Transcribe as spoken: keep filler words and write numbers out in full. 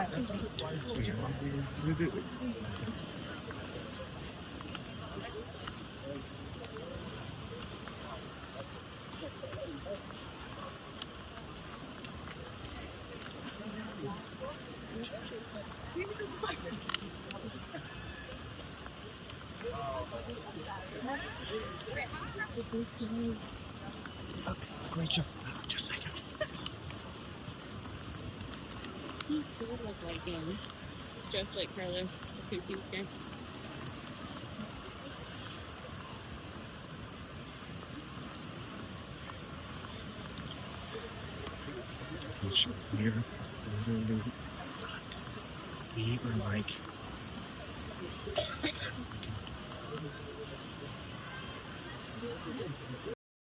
Okay, great job. Just a second. You look like white game. It's dressed like Carlo, the Poutines guy. We're literally not. We are like.